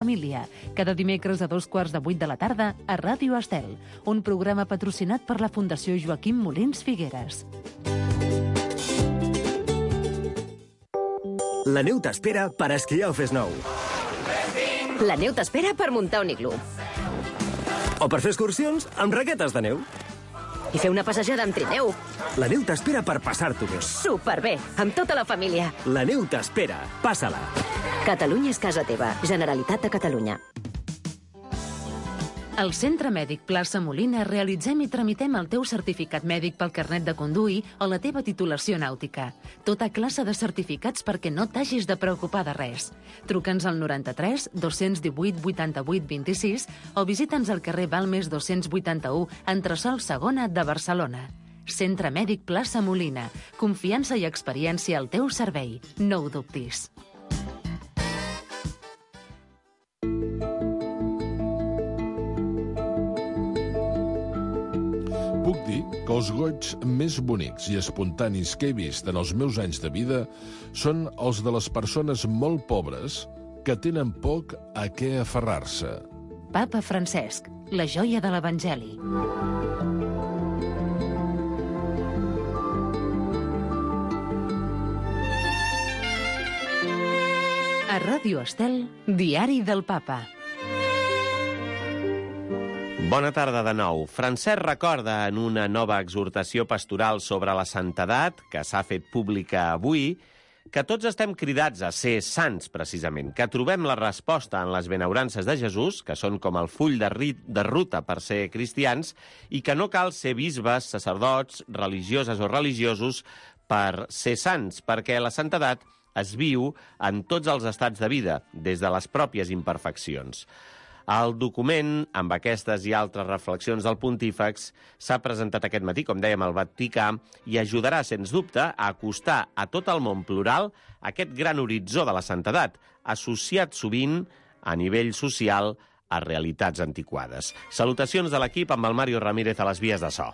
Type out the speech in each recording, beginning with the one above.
Família, cada dimecres a 7:15 de la tarda a Ràdio Estel, un programa patrocinat per la Fundació Joaquim Molins Figueres. La neu t'espera per esquiar o fes nou. La neu t'espera per muntar un iglú. O per fer excursions amb raquetes de neu. I fer una passejada amb trineu. La neu t'espera per passar-t'ho bé. Superbé, amb tota la família. La neu t'espera. Passa-la. Catalunya és casa teva. Generalitat de Catalunya. Al Centre Mèdic Plaça Molina realitzem i tramitem el teu certificat mèdic pel carnet de conduir o la teva titulació nàutica. Tota classe de certificats perquè no t'hagis de preocupar de res. Truca'ns al 93 218 88 26 o visita'ns al carrer Balmes 281, entresòl segona de Barcelona. Centre Mèdic Plaça Molina. Confiança i experiència al teu servei. No ho dubtis. Puc dir que els goigs més bonics i espontanis que he vist en els meus anys de vida són els de les persones molt pobres que tenen poc a què aferrar-se. Papa Francesc, la joia de l'Evangeli. A Ràdio Estel, Diari del Papa. Bona tarda de nou. Francesc recorda en una nova exhortació pastoral sobre la santedat, que s'ha fet pública avui, que tots estem cridats a ser sants, precisament, que trobem la resposta en les benaurances de Jesús, que són com el full de ruta per ser cristians, i que no cal ser bisbes, sacerdots, religioses o religiosos per ser sants, perquè la santedat es viu en tots els estats de vida, des de les pròpies imperfeccions. El document, amb aquestes i altres reflexions del pontífex, s'ha presentat aquest matí, com dèiem, al Vaticà, i ajudarà, sens dubte, a acostar a tot el món plural aquest gran horitzó de la santedat, associat sovint, a nivell social, a realitats antiquades. Salutacions de l'equip amb el Mario Ramírez a les vies de so.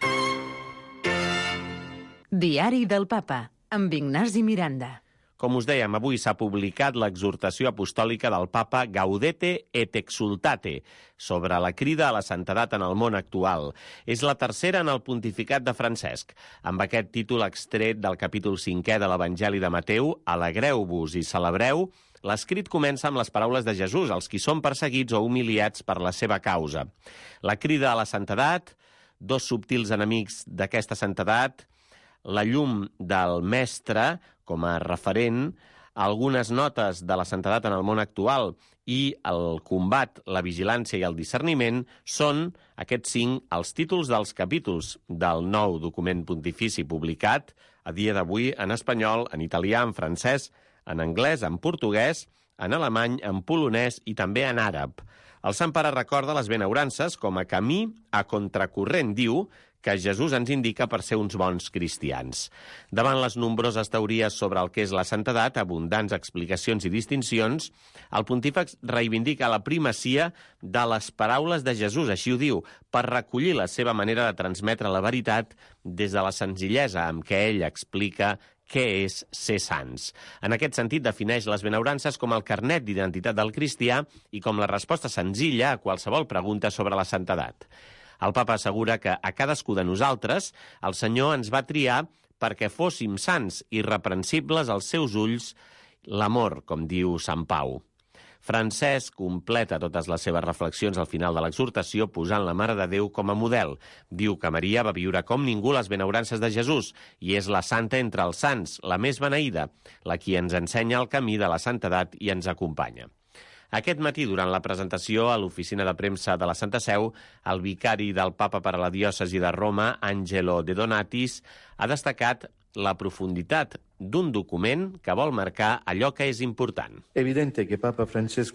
Diari del Papa, amb Ignasi Miranda. Com us dèiem, avui s'ha publicat l'exhortació apostòlica del papa Gaudete et Exsultate sobre la crida a la santedat en el món actual. És la tercera en el pontificat de Francesc. Amb aquest títol extret del capítol 5è de l'Evangeli de Mateu, Alegreu-vos i celebreu, l'escrit comença amb les paraules de Jesús, als qui són perseguits o humiliats per la seva causa. La crida a la santedat, dos subtils enemics d'aquesta santedat, la llum del mestre com a referent, algunes notes de la santedat en el món actual i el combat, la vigilància i el discerniment són, aquests 5, els títols dels capítols del nou document pontifici publicat a dia d'avui en espanyol, en italià, en francès, en anglès, en portuguès, en alemany, en polonès i també en àrab. El Sant Pare recorda les benaurances com a camí a contracorrent, diu, que Jesús ens indica per ser uns bons cristians. Davant les nombroses teories sobre el que és la santedat, abundants explicacions i distincions, el pontífex reivindica la primacia de les paraules de Jesús, així ho diu, per recollir la seva manera de transmetre la veritat des de la senzillesa amb què ell explica què és ser sants. En aquest sentit, defineix les benaurances com el carnet d'identitat del cristià i com la resposta senzilla a qualsevol pregunta sobre la santedat. El papa assegura que a cadascú de nosaltres el Senyor ens va triar perquè fóssim sants, irreprensibles als seus ulls, l'amor, com diu Sant Pau. Francesc completa totes les seves reflexions al final de l'exhortació posant la Mare de Déu com a model. Diu que Maria va viure com ningú les benaurances de Jesús i és la santa entre els sants, la més beneïda, la qui ens ensenya el camí de la santedat i ens acompanya. Aquest matí, durant la presentació a l'oficina de premsa de la Santa Seu, el vicari del papa per a la diòcesi de Roma, Angelo De Donatis, ha destacat la profunditat d'un document que vol marcar allò que és important. És evident que el Papa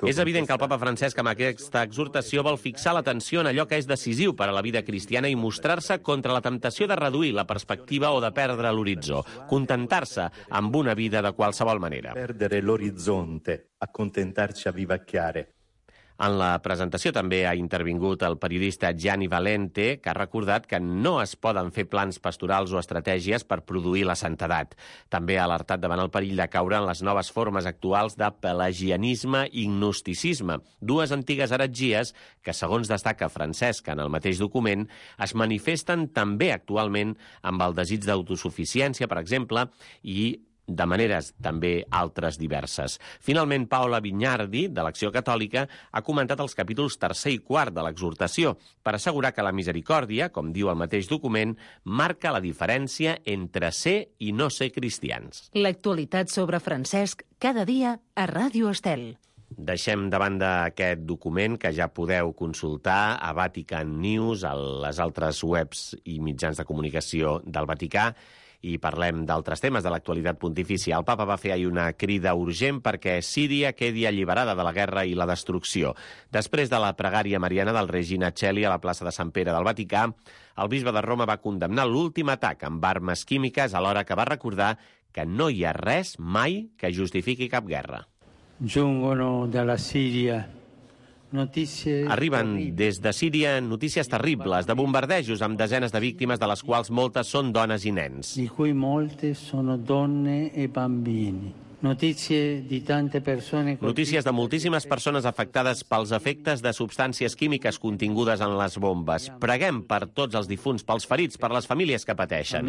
Francesc amb aquesta exhortació vol fixar l'atenció en allò que és decisiu per a la vida cristiana i mostrar-se contra la temptació de reduir la perspectiva o de perdre l'horitzó, contentar-se amb una vida de qualsevol manera. Perdere l'orizzonte, accontentarci a vivacchiare. En la presentació també ha intervingut el periodista Gianni Valente, que ha recordat que no es poden fer plans pastorals o estratègies per produir la santedat. També ha alertat davant el perill de caure en les noves formes actuals de pelagianisme i gnosticisme, dues antigues heretgies que, segons destaca Francesc en el mateix document, es manifesten també actualment amb el desig d'autosuficiència, per exemple, i de maneres també altres diverses. Finalment, Paola Vignardi, de l'Acció Catòlica, ha comentat els capítols 3 i 4 de l'exhortació per assegurar que la misericòrdia, com diu el mateix document, marca la diferència entre ser i no ser cristians. L'actualitat sobre Francesc cada dia a Ràdio Estel. Deixem de banda aquest document que ja podeu consultar a Vatican News, a les altres webs i mitjans de comunicació del Vaticà, i parlem d'altres temes de l'actualitat pontifícia. El papa va fer ahir una crida urgent perquè Síria quedi alliberada de la guerra i la destrucció. Després de la pregària mariana del Regina Coeli a la plaça de Sant Pere del Vaticà, el bisbe de Roma va condemnar l'últim atac amb armes químiques, alhora que va recordar que no hi ha res mai que justifiqui cap guerra. Giungono dalla Siria notícies. Arriben des de Síria notícies terribles de bombardejos amb desenes de víctimes, de les quals moltes són dones i nens. Di cui molte sono donne e bambini. Notícies de moltíssimes persones afectades pels efectes de substàncies químiques contingudes en les bombes. Preguem per tots els difunts, pels ferits, per les famílies que pateixen.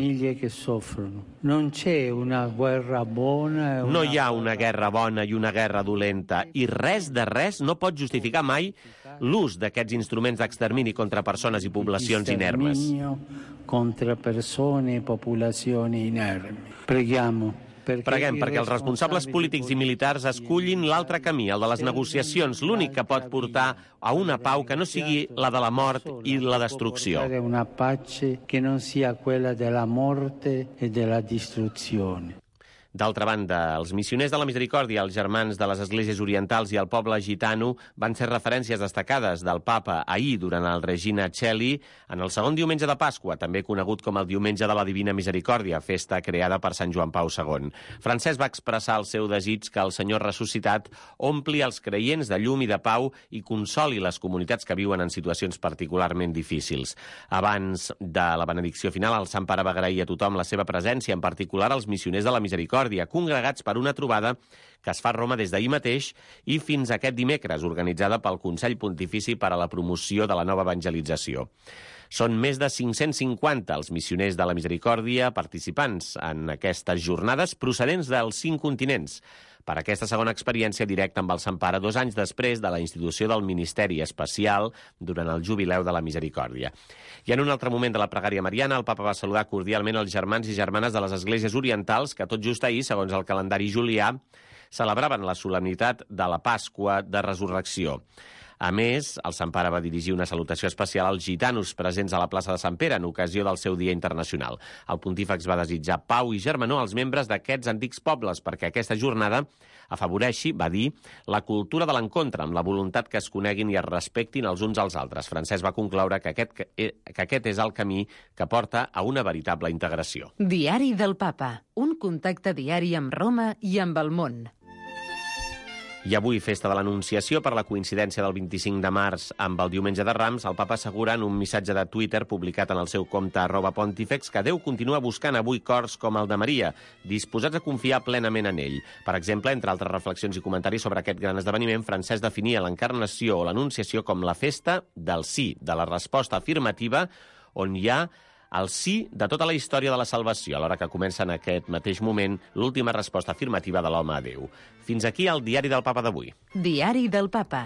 No hi ha una guerra bona i una guerra dolenta, i res de res no pot justificar mai l'ús d'aquests instruments d'extermini contra persones i poblacions inermes. Contra persone e popolazioni inermi. Preguem perquè els responsables polítics i militars escullin l'altre camí, el de les negociacions, l'únic que pot portar a una pau que no sigui la de la mort i la destrucció. Una pace que non sia quella della morte e della distruzione. D'altra banda, els missioners de la Misericòrdia, els germans de les esglésies orientals i el poble gitano van ser referències destacades del papa ahir durant el Regina Coeli en el segon diumenge de Pasqua, també conegut com el Diumenge de la Divina Misericòrdia, festa creada per Sant Joan Pau II. Francesc va expressar el seu desig que el Senyor ressuscitat ompli els creients de llum i de pau i consoli les comunitats que viuen en situacions particularment difícils. Abans de la benedicció final, el Sant Pare va agrair a tothom la seva presència, en particular als missioners de la Misericòrdia, congregats per una trobada que es fa a Roma des d'ahir mateix i fins aquest dimecres, organitzada pel Consell Pontifici per a la Promoció de la Nova Evangelització. Són més de 550 els missioners de la Misericòrdia participants en aquestes jornades procedents dels 5 continents. Per aquesta segona experiència directa amb el Sant Pare 2 anys després de la institució del Ministeri Especial durant el Jubileu de la Misericòrdia. I en un altre moment de la pregària mariana, el papa va saludar cordialment els germans i germanes de les esglésies orientals que tot just ahir, segons el calendari julià, celebraven la solemnitat de la Pasqua de Resurrecció. A més, el Sant Pare va dirigir una salutació especial als gitanos presents a la plaça de Sant Pere en ocasió del seu Dia Internacional. El pontífex va desitjar pau i germanor als membres d'aquests antics pobles perquè aquesta jornada afavoreixi, va dir, la cultura de l'encontre amb la voluntat que es coneguin i es respectin els uns als altres. Francesc va concloure que aquest és el camí que porta a una veritable integració. Diari del Papa, un contacte diari amb Roma i amb el món. I avui, festa de l'Anunciació, per la coincidència del 25 de març amb el Diumenge de Rams, el papa assegura en un missatge de Twitter publicat en el seu compte @Pontifex que Déu continua buscant avui cors com el de Maria, disposats a confiar plenament en ell. Per exemple, entre altres reflexions i comentaris sobre aquest gran esdeveniment, Francesc definia l'Encarnació o l'Anunciació com la festa del sí, de la resposta afirmativa, on hi ha el sí de tota la història de la salvació, a l'hora que comença en aquest mateix moment l'última resposta afirmativa de l'home a Déu. Fins aquí el Diari del Papa d'avui. Diari del Papa.